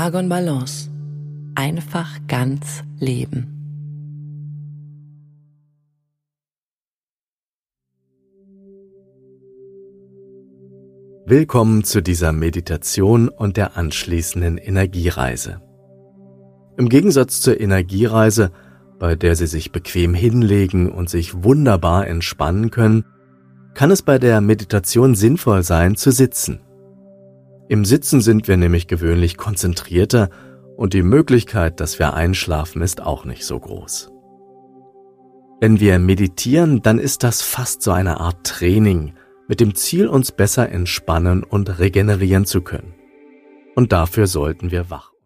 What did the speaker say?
Argon Balance. Einfach ganz leben. Willkommen zu dieser Meditation und der anschließenden Energiereise. Im Gegensatz zur Energiereise, bei der Sie sich bequem hinlegen und sich wunderbar entspannen können, kann es bei der Meditation sinnvoll sein, zu sitzen. Im Sitzen sind wir nämlich gewöhnlich konzentrierter und die Möglichkeit, dass wir einschlafen, ist auch nicht so groß. Wenn wir meditieren, dann ist das fast so eine Art Training, mit dem Ziel, uns besser entspannen und regenerieren zu können. Und dafür sollten wir wach